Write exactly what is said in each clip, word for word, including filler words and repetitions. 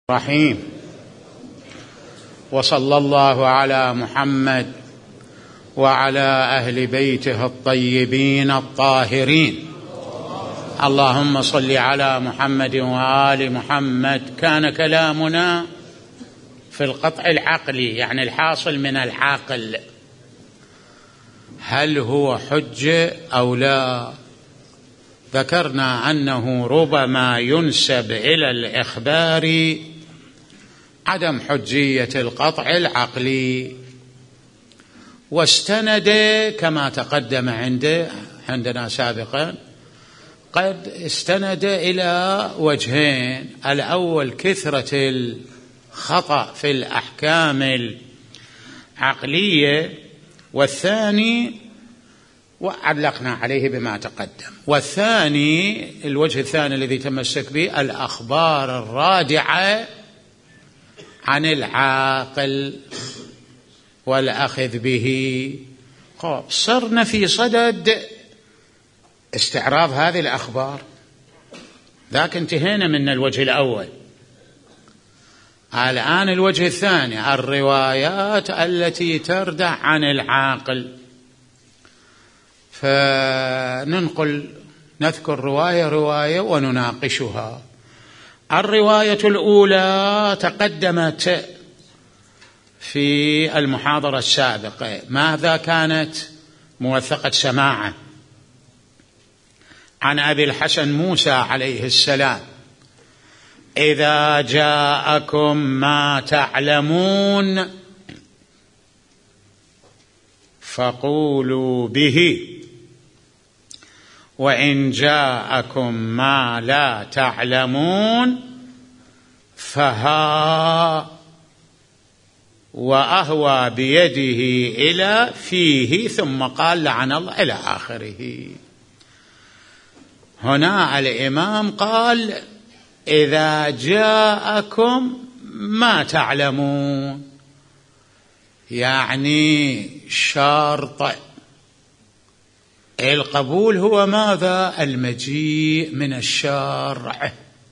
رحيم. وصلى الله على محمد وعلى أهل بيته الطيبين الطاهرين. اللهم صل على محمد وآل محمد. كان كلامنا في القطع العقلي، يعني الحاصل من العاقل، هل هو حجة أو لا؟ ذكرنا أنه ربما ينسب إلى الإخبار عدم حجية القطع العقلي، واستند كما تقدم عنده عندنا سابقا، قد استند إلى وجهين: الأول كثرة الخطأ في الأحكام العقلية، والثاني وعلقنا عليه بما تقدم، والثاني الوجه الثاني الذي تمسك به الأخبار الرادعة عن العاقل والأخذ به. صرنا في صدد استعراض هذه الأخبار، ذاك انتهينا من الوجه الأول. الآن الوجه الثاني، الروايات التي تردع عن العاقل. فننقل نذكر رواية رواية ونناقشها. الرواية الأولى تقدمت في المحاضرة السابقة، ماذا كانت؟ موثقة سماعة عن أبي الحسن موسى عليه السلام: إذا جاءكم ما تعلمون فقولوا به، وإن جاءكم ما لا تعلمون فها وأهوى بيده إلى فيه، ثم قال لعن الله إلى آخره. هنا الإمام قال: إذا جاءكم ما تعلمون، يعني شرط القبول هو ماذا؟ المجيء من الشرع،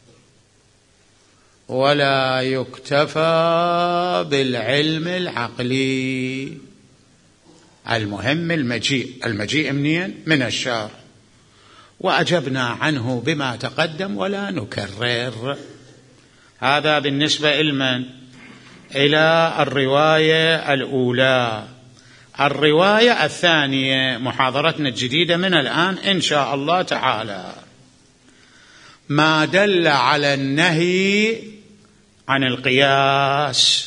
ولا يكتفى بالعلم العقلي. المهم المجيء. المجيء منين؟ من الشرع. وأجبنا عنه بما تقدم ولا نكرر. هذا بالنسبة لمن؟ إلى الرواية الأولى. الرواية الثانية، محاضرتنا الجديدة من الآن إن شاء الله تعالى، ما دل على النهي عن القياس.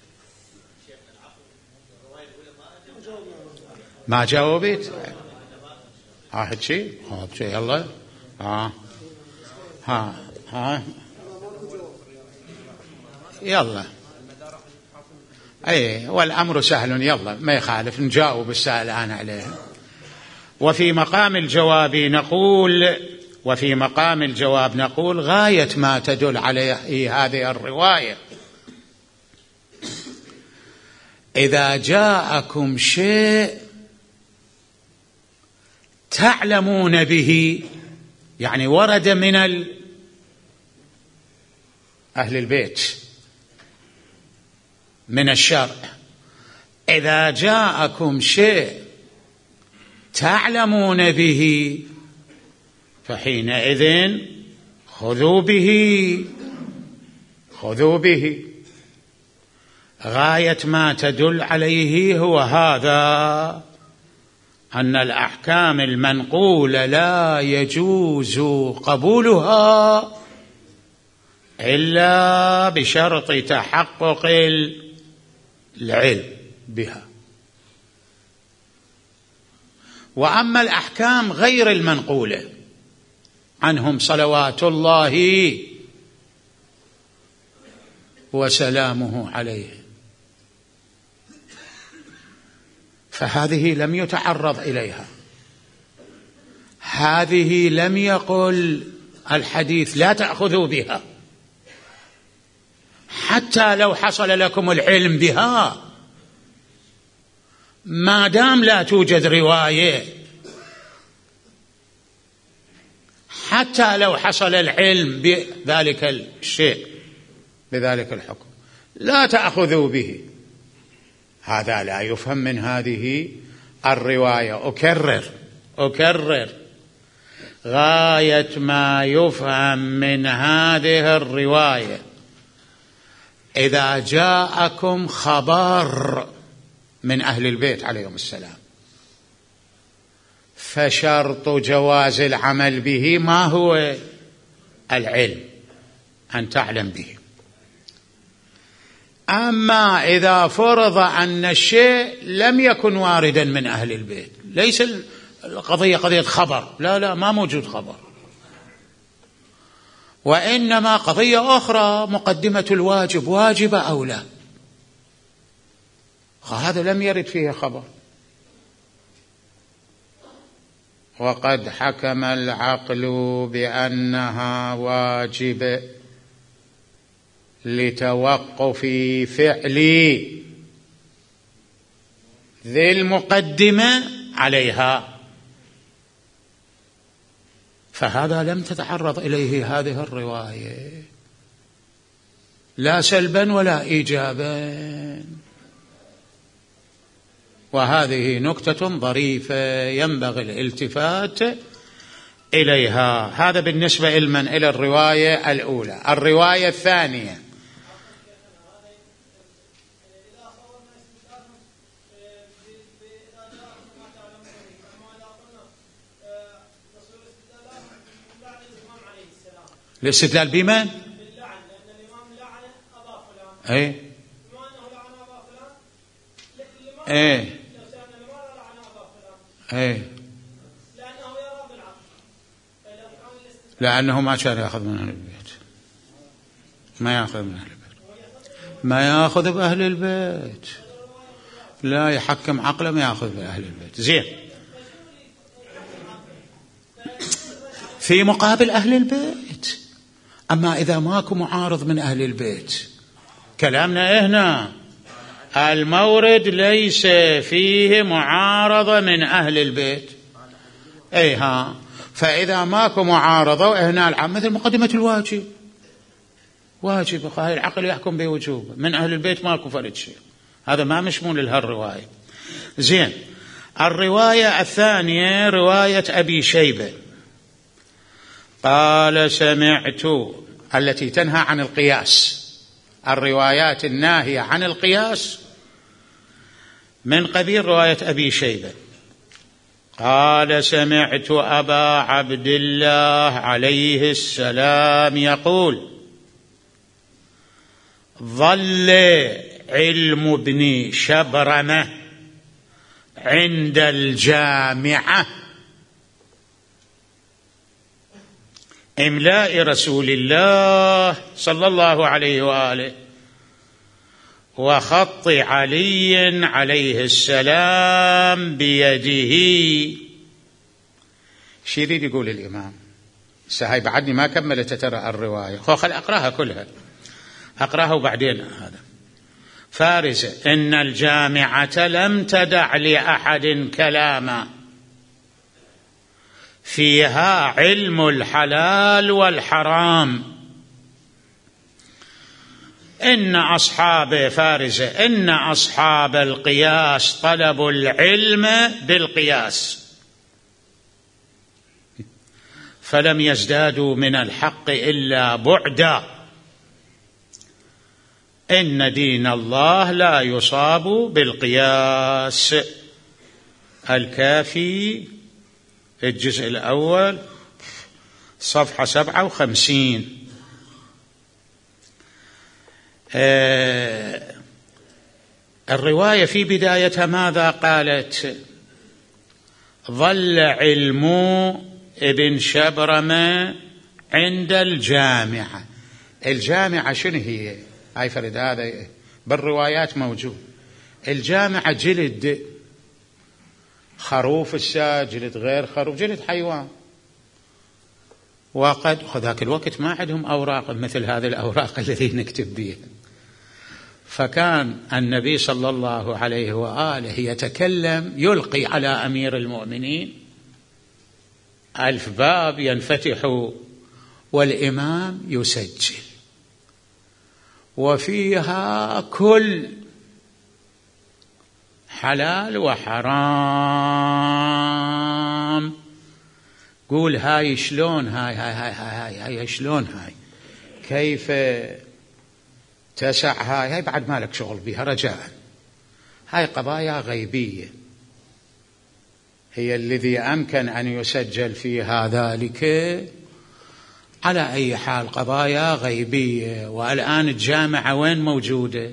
ما جاوبت؟ ها شيء ها شيء يلا ها ها ها يلا أي، والأمر سهل، يلا ما يخالف نجاوب السائل الآن عليه. وفي مقام الجواب نقول وفي مقام الجواب نقول غاية ما تدل عليه هذه الرواية: إذا جاءكم شيء تعلمون به، يعني ورد من أهل البيت من الشرع. إذا جاءكم شيء تعلمون به فحينئذ خذوا به خذوا به. غاية ما تدل عليه هو هذا، أن الأحكام المنقولة لا يجوز قبولها إلا بشرط تحقق العلم بها. وأما الأحكام غير المنقولة عنهم صلوات الله وسلامه عليه، فهذه لم يتعرض إليها، هذه لم يقل الحديث لا تأخذوا بها حتى لو حصل لكم العلم بها. ما دام لا توجد رواية، حتى لو حصل العلم بذلك الشيء بذلك الحكم، لا تأخذوا به. هذا لا يفهم من هذه الرواية. أكرر أكرر غاية ما يفهم من هذه الرواية: إذا جاءكم خبر من أهل البيت عليهم السلام فشرط جواز العمل به ما هو؟ العلم، أن تعلم به. أما إذا فرض أن الشيء لم يكن واردا من أهل البيت، ليس القضية قضية خبر، لا لا ما موجود خبر، وإنما قضية أخرى، مقدمة الواجب واجبة أو لا، هذا لم يرد فيه خبر. وقد حكم العقل بأنها واجب لتوقف فعل ذي المقدمة عليها، فهذا لم تتعرض إليه هذه الرواية لا سلبا ولا إيجابا. وهذه نكتة ظريفة ينبغي الالتفات إليها. هذا بالنسبة لمن إلى الرواية الأولى. الرواية الثانية: الاستدلال بمن؟ ايه ايه ايه لأنه ما كان يأخذ من أهل البيت، ما يأخذ من أهل البيت، ما يأخذ بأهل البيت، لا يحكم عقله، ما يأخذ بأهل البيت. زين، في مقابل أهل البيت. أما إذا ماكو معارض من أهل البيت، كلامنا هنا المورد ليس فيه معارضة من أهل البيت، أي ها، فإذا ماكو معارضة هنا العام مثل مقدمة الواجب، واجب هاي العقل يحكم بوجوبه، من أهل البيت ماكو فرد شيء، هذا ما مشمول لهالرواية. زين، الرواية الثانية رواية أبي شيبة قال: سمعت، التي تنهى عن القياس. الروايات الناهية عن القياس من قبيل رواية أبي شيبة. قال: سمعت أبا عبد الله عليه السلام يقول: ظل علم ابن شبرمة عند الجامعة إملاء رسول الله صلى الله عليه وآله وخط علي عليه السلام بيده. شو يريد يقول الإمام؟ هاي بعدني ما كملت ترى الرواية، خل أقرأها كلها، أقرأها وبعدين هذا. فارس: إن الجامعة لم تدع لأحد كلاما فيها علم الحلال والحرام. إن أصحاب فارس إن أصحاب القياس طلبوا العلم بالقياس فلم يزدادوا من الحق إلا بعدا. إن دين الله لا يصاب بالقياس. الكافي الجزء الأول صفحة سبعة وخمسين. آه الرواية في بدايتها ماذا قالت؟ ظل علم ابن شبرمة عند الجامعة. الجامعة شنو هي؟ هاي فرد هذا بالروايات موجود. الجامعة جلد خروف الساج، جلد غير خروف، جلد حيوان. وقد ذاك الوقت ما عندهم أوراق مثل هذه الأوراق التي نكتب بها، فكان النبي صلى الله عليه وآله يتكلم يلقي على أمير المؤمنين، ألف باب ينفتح والإمام يسجل، وفيها كل حلال وحرام. قول هاي شلون، هاي هاي هاي هاي, هاي, هاي شلون، هاي كيف تسع، هاي هاي بعد مالك شغل بها رجاء. هاي قضايا غيبية هي الذي أمكن أن يسجل فيها ذلك. على أي حال قضايا غيبية. والآن الجامعة وين موجودة؟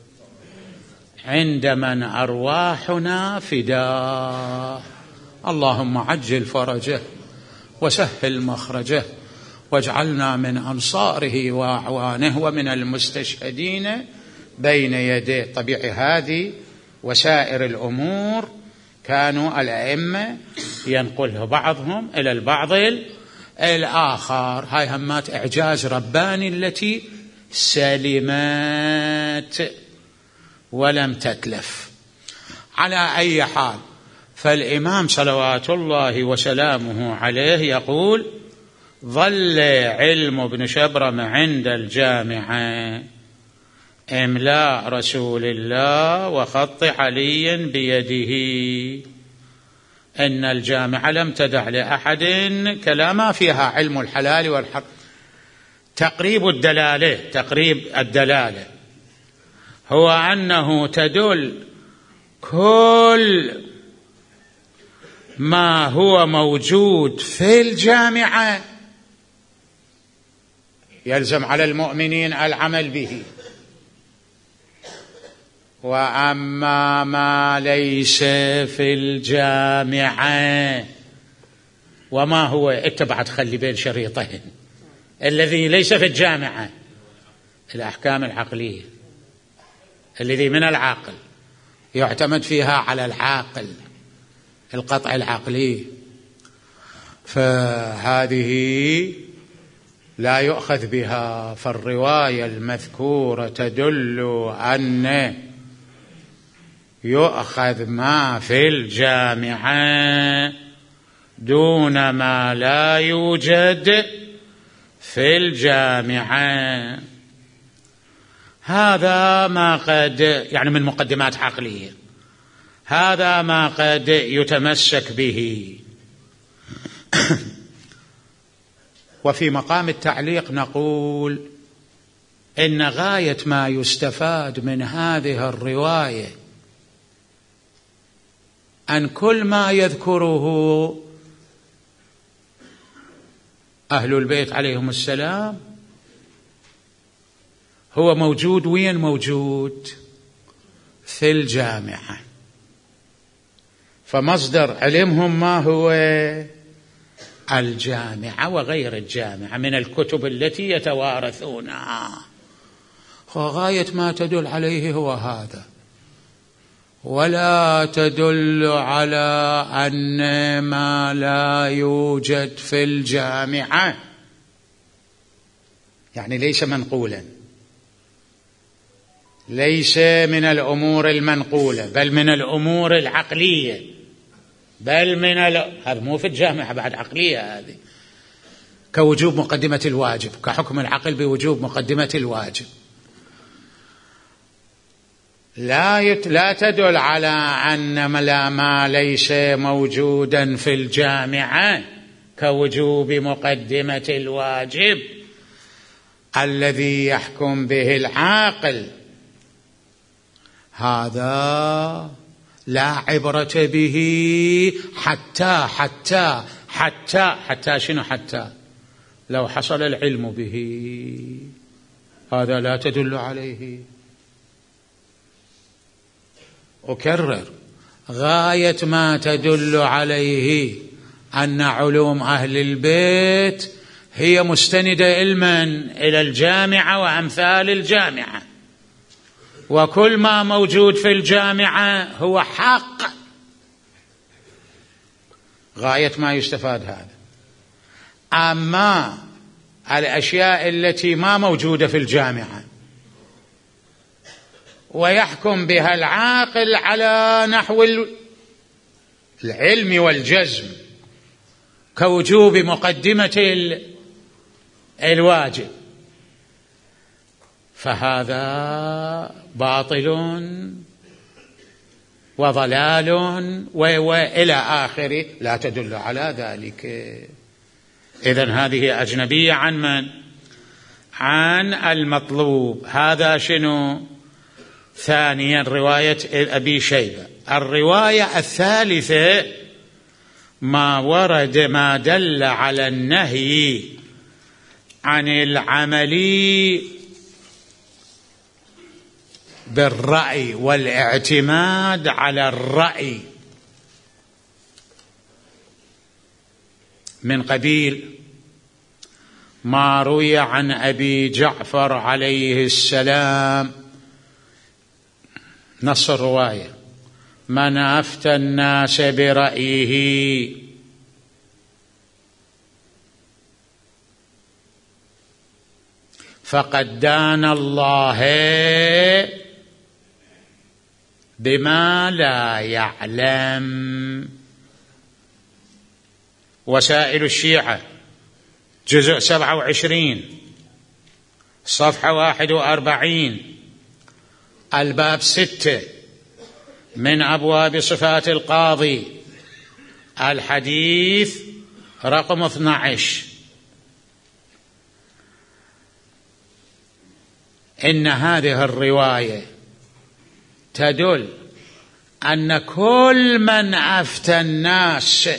عند من أرواحنا فداه. اللهم عجل فرجه وسهل مخرجه واجعلنا من أنصاره وأعوانه ومن المستشهدين بين يديه. طبيعي هذه وسائر الأمور كانوا الأئمة ينقله بعضهم إلى البعض الآخر. هاي همات إعجاز رباني التي سلمت ولم تتلف. على أي حال، فالإمام صلوات الله وسلامه عليه يقول: ظل علم ابن شبرم عند الجامعة إملاء رسول الله وخط علي بيده. إن الجامعة لم تدع لأحد كلاما فيها علم الحلال والحرام. تقريب الدلالة تقريب الدلالة هو أنه تدل كل ما هو موجود في الجامعة يلزم على المؤمنين العمل به، وأما ما ليس في الجامعة. وما هو؟ اتبع تخلي بين شريطين. الذي ليس في الجامعة الأحكام العقلية، الذي من العاقل يعتمد فيها على العاقل، القطع العقلي، فهذه لا يؤخذ بها. فالرواية المذكورة تدل أن يؤخذ ما في الجامعة دون ما لا يوجد في الجامعة. هذا ما قد يعني من مقدمات عقلية، هذا ما قد يتمسك به. وفي مقام التعليق نقول إن غاية ما يستفاد من هذه الرواية أن كل ما يذكره أهل البيت عليهم السلام هو موجود. وين موجود؟ في الجامعة. فمصدر علمهم ما هو؟ الجامعة وغير الجامعة من الكتب التي يتوارثونها. وغاية ما تدل عليه هو هذا، ولا تدل على أن ما لا يوجد في الجامعة، يعني ليس منقولا، ليس من الأمور المنقولة، بل من الأمور العقلية، بل من ال... هذا مو في الجامعة بعد، عقلية هذه، كوجوب مقدمة الواجب، كحكم العقل بوجوب مقدمة الواجب. لا يت... لا تدل على أن ما, ما ليس موجودا في الجامعة كوجوب مقدمة الواجب الذي يحكم به العاقل. هذا لا عبرة به حتى حتى حتى حتى شنو حتى لو حصل العلم به، هذا لا تدل عليه. أكرر، غاية ما تدل عليه أن علوم أهل البيت هي مستندة علما إلى الجامعة وأمثال الجامعة، وكل ما موجود في الجامعة هو حق. غاية ما يستفاد هذا. أما الأشياء التي ما موجودة في الجامعة ويحكم بها العاقل على نحو العلم والجزم كوجوب مقدمة الواجب، فهذا باطل وضلال وإلى آخره، لا تدل على ذلك. إذن هذه أجنبية عن من؟ عن المطلوب. هذا شنو؟ ثانيا رواية أبي شيبة. الرواية الثالثة ما ورد ما دل على النهي عن العمل بالرأي والاعتماد على الرأي، من قبيل ما روي عن أبي جعفر عليه السلام، نص الرواية: من أفتى الناس برأيه فقد دان الله بما لا يعلم. وسائل الشيعة جزء سبعة وعشرين صفحة واحد وأربعين، الباب ستة من أبواب صفات القاضي، الحديث رقم اثنى عشر: إن هذه الرواية تدل أن كل من أفتى الناس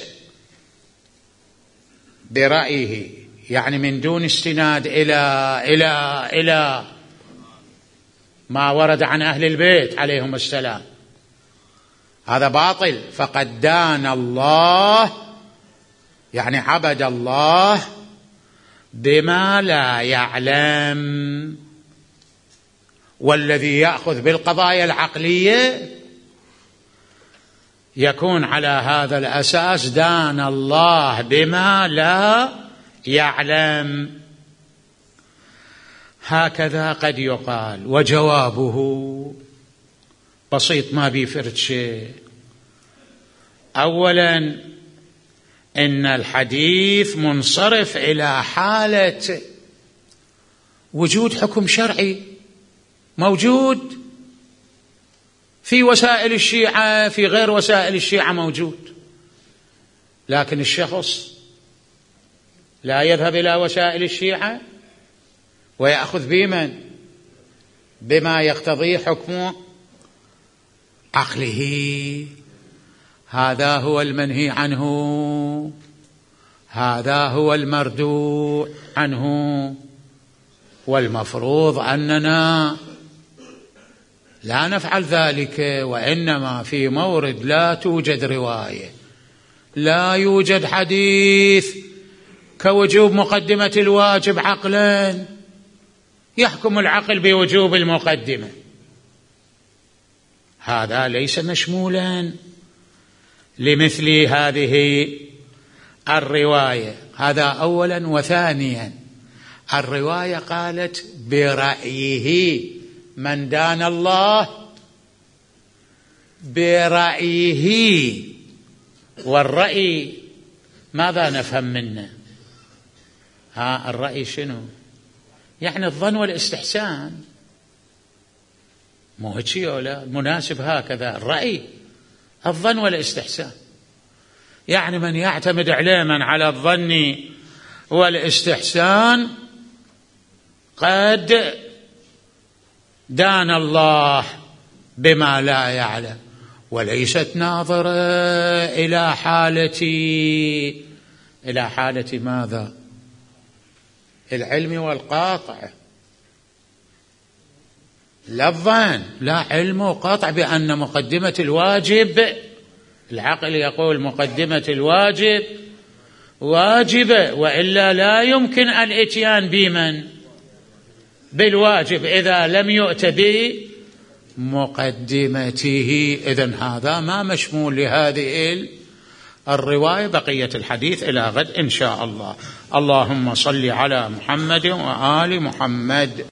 برأيه، يعني من دون استناد إلى إلى إلى ما ورد عن أهل البيت عليهم السلام، هذا باطل. فقد دان الله، يعني عبد الله بما لا يعلم. والذي يأخذ بالقضايا العقلية يكون على هذا الأساس: دان الله بما لا يعلم. هكذا قد يقال. وجوابه بسيط، ما بيفرد شيء. أولا، إن الحديث منصرف إلى حالة وجود حكم شرعي موجود في وسائل الشيعة، في غير وسائل الشيعة موجود، لكن الشخص لا يذهب إلى وسائل الشيعة ويأخذ بمن؟ بما يقتضيه حكم عقله. هذا هو المنهي عنه، هذا هو المردوع عنه. والمفروض أننا لا نفعل ذلك، وإنما في مورد لا توجد رواية، لا يوجد حديث كوجوب مقدمة الواجب عقلا يحكم العقل بوجوب المقدمة، هذا ليس مشمولا لمثل هذه الرواية. هذا أولا. وثانيا، الرواية قالت برأيه، من دان الله برأيه. والرأي ماذا نفهم منه؟ ها الرأي شنو؟ يعني الظن والاستحسان، مو هيك ولا مناسب هكذا؟ الرأي الظن والاستحسان، يعني من يعتمد علما على الظن والاستحسان قد دان الله بما لا يعلم، وليست ناظرة إلى حالة إلى حالة ماذا؟ العلم والقاطع، لا الظن، لا علم وقاطع بأن مقدمة الواجب، العقل يقول مقدمة الواجب واجبة، وإلا لا يمكن الاتيان بمن؟ بالواجب إذا لم يؤت بمقدمته. إذن هذا ما مشمول لهذه الرواية. بقية الحديث إلى غد إن شاء الله. اللهم صل على محمد وآل محمد.